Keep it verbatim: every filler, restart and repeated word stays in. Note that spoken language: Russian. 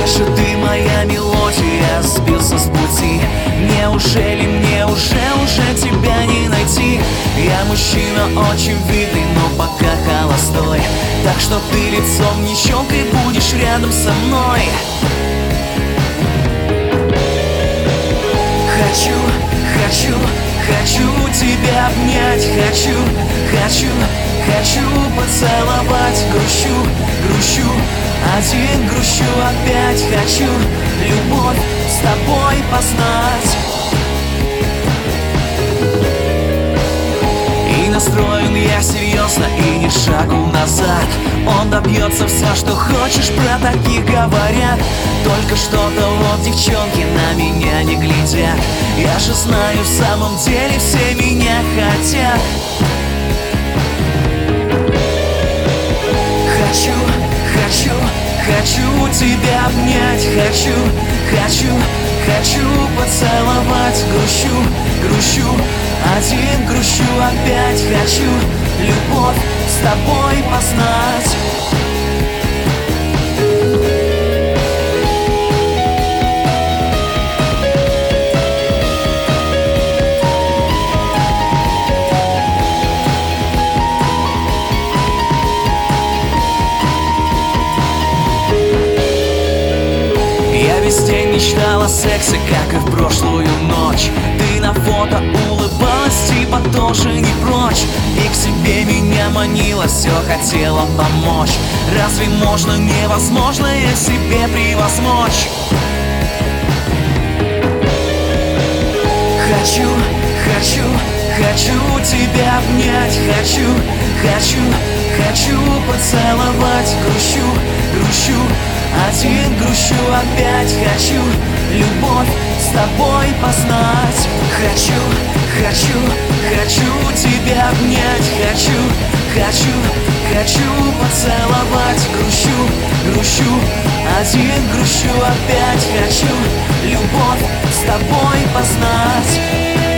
Дальше ты моя мелодия, сбился с пути. Неужели мне уже, уже тебя не найти? Я мужчина очень видный, но пока холостой. Так что ты лицом не щелкай, будешь рядом со мной. Хочу, хочу, хочу тебя обнять. Хочу, хочу, хочу поцеловать. Грущу, грущу, один грущу опять. Хочу любовь с тобой познать. И настроен я серьезно, и ни шагу назад. Он добьется все, что хочешь, про таких говорят. Только что-то вот девчонки на меня не глядят. Я же знаю, в самом деле все меня хотят. Хочу, хочу, хочу тебя обнять. Хочу, хочу, хочу поцеловать. Грущу, грущу, один грущу опять. Хочу любовь с тобой познать. Весь день мечтала о сексе, как и в прошлую ночь. Ты на фото улыбалась, типа тоже не прочь. И к себе меня манила, все хотела помочь. Разве можно невозможное себе превозмочь? Хочу, хочу, хочу тебя обнять. Хочу, хочу, хочу поцеловать. Грущу, грущу, один грущу опять. Хочу любовь с тобой познать. Хочу, хочу, хочу тебя обнять. Хочу, хочу, хочу поцеловать. Грущу, грущу, один грущу опять. Хочу любовь с тобой познать.